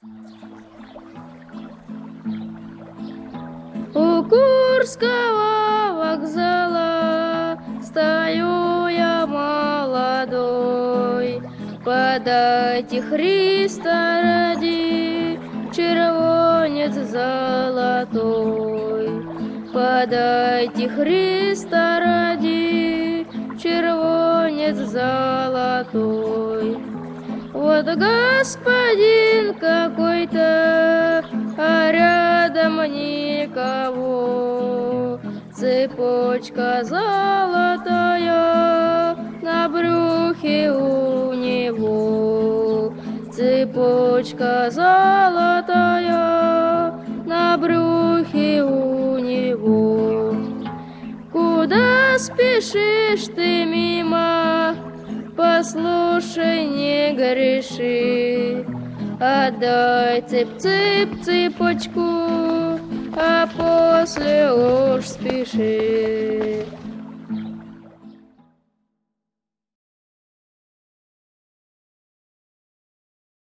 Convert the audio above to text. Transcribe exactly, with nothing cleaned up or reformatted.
У Курского вокзала стою я молодой. Подайте Христа ради червонец золотой. Подайте Христа ради червонец золотой. Вот господин какой-то, а рядом никого. Цепочка золотая на брюхе у него. Цепочка золотая на брюхе у него. Куда спешишь ты мимо? Послушай, не греши. Отдай цып-цып цепочку, а после уж спеши.